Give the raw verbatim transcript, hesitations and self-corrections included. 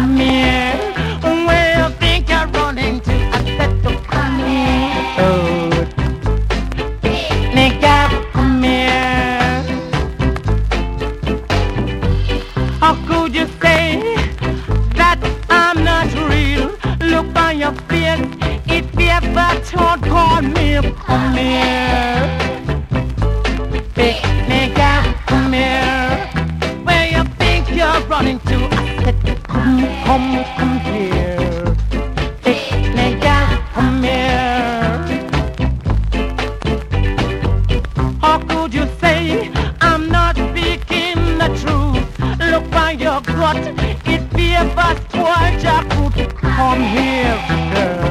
come here. Where you think you're running to? I said to come here. Oh, nigga, come here. How could you say that I'm not real? Look on your face. If you ever told, call me, come here. Big nigga, come here. Where you think you're running to? I said, come, come, come here. Big nigga, come here. How could you say I'm not speaking the truth? Look by your gut. If you ever spoiled your food, come here, girl.